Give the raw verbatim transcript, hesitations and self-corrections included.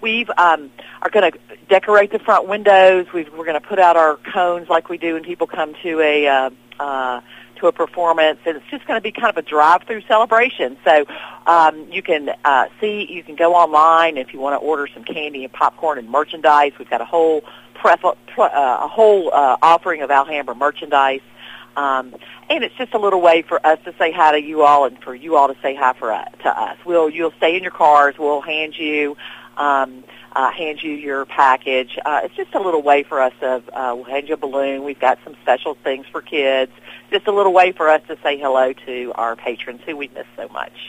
we've um, are going to decorate the front windows. We've, we're going to put out our cones like we do when people come to a uh, uh, to a performance, and it's just going to be kind of a drive-through celebration. So um, you can uh, see, you can go online if you want to order some candy and popcorn and merchandise. We've got a whole pref- uh, a whole uh, offering of Alhambra merchandise. Um, and it's just a little way for us to say hi to you all and for you all to say hi for uh, to us. We'll, you'll stay in your cars. We'll hand you um, uh, hand you your package. Uh, it's just a little way for us of uh, we'll hand you a balloon. We've got some special things for kids. Just a little way for us to say hello to our patrons who we miss so much.